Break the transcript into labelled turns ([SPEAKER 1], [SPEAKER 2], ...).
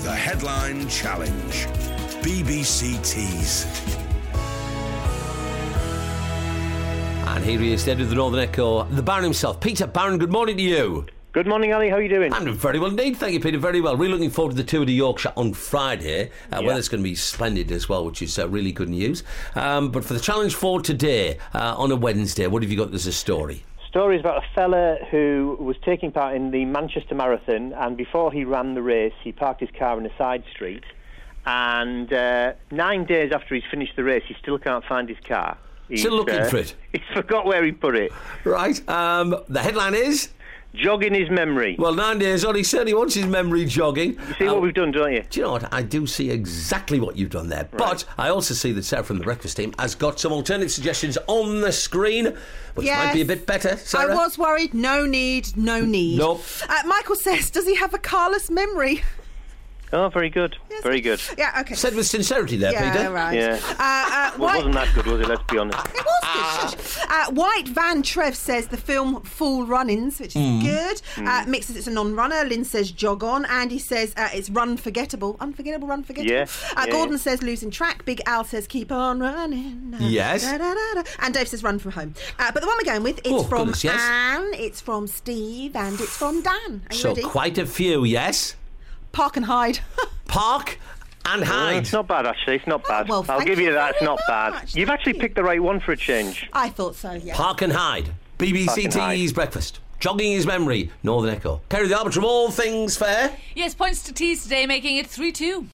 [SPEAKER 1] The Headline Challenge. BBC Tees.
[SPEAKER 2] And here he is, dead with the Northern Echo, the Baron himself. Peter Barron, good morning to you.
[SPEAKER 3] Good morning, Ali. How are you doing?
[SPEAKER 2] I'm doing very well indeed, thank you, Peter, very well. Really looking forward to the Tour de Yorkshire on Friday. Weather's going to be splendid as well, which is really good news. But for the challenge for today, on a Wednesday, what have you got as a story?
[SPEAKER 3] Story is about a fella who was taking part in the Manchester Marathon, and before he ran the race, he parked his car in a side street, and 9 days after he's finished the race, he still can't find his car.
[SPEAKER 2] Still looking for it?
[SPEAKER 3] He's forgot where he put it.
[SPEAKER 2] Right, the headline is?
[SPEAKER 3] Jogging his memory.
[SPEAKER 2] Well, 9 days on, he certainly wants his memory jogging.
[SPEAKER 3] You see what we've done, don't you?
[SPEAKER 2] Do you know what? I do see exactly what you've done there. Right. But I also see that Sarah from the Breakfast Team has got some alternative suggestions on the screen, which might be a bit better. Sarah?
[SPEAKER 4] I was worried. No need.
[SPEAKER 2] Nope.
[SPEAKER 4] Michael says, does he have a carless memory?
[SPEAKER 3] Oh, very good.
[SPEAKER 4] Yes.
[SPEAKER 3] Very good.
[SPEAKER 4] Yeah, okay.
[SPEAKER 2] Said with sincerity there, Peter.
[SPEAKER 4] Right.
[SPEAKER 3] Yeah. Well, it wasn't that good, was it? Let's be honest.
[SPEAKER 4] It was good. Shush. White Van Trev says the film Fool Runnings, which is good. Mick says it's a non-runner. Lynn says jog on. Andy says it's run forgettable. Unforgettable, run forgettable.
[SPEAKER 3] Yeah.
[SPEAKER 4] Gordon says losing track. Big Al says keep on running.
[SPEAKER 2] Yes.
[SPEAKER 4] And Dave says run from home. But the one we're going with, it's from
[SPEAKER 2] goodness, yes.
[SPEAKER 4] Anne, it's from Steve, and it's from Dan. Are you
[SPEAKER 2] So
[SPEAKER 4] ready?
[SPEAKER 2] quite a few, yes?
[SPEAKER 4] Park and hide.
[SPEAKER 2] Park and hide.
[SPEAKER 3] It's not bad, actually. It's not bad.
[SPEAKER 4] well,
[SPEAKER 3] I'll
[SPEAKER 4] thank
[SPEAKER 3] give you
[SPEAKER 4] you
[SPEAKER 3] that. It's
[SPEAKER 4] very
[SPEAKER 3] not bad.
[SPEAKER 4] much.
[SPEAKER 3] You've actually picked the right one for a change.
[SPEAKER 4] I thought so, yeah.
[SPEAKER 2] Park and hide. BBC
[SPEAKER 3] Park and hide.
[SPEAKER 2] Tees Breakfast. Jogging his memory. Northern Echo. Kerry the arbiter of all things fair.
[SPEAKER 5] Yes, points to Tees today, making it 3-2.